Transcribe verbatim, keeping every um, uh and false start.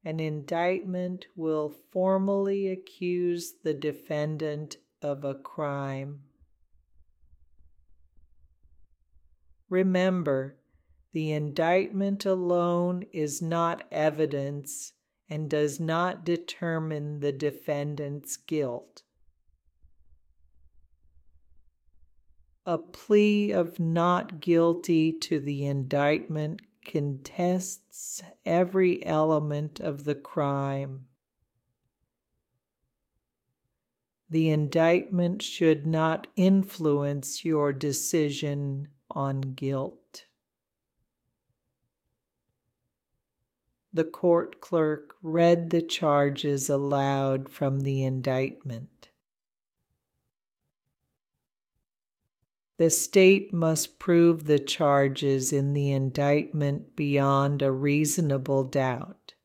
an indictment will formally accuse the defendant of a crime. Remember, the indictment alone is not evidence and does not determine the defendant's guilt. A plea of not guilty to the indictment contests every element of the crime. The indictment should not influence your decision on guilt. The court clerk read the charges aloud from the indictment. The state must prove the charges in the indictment beyond a reasonable doubt.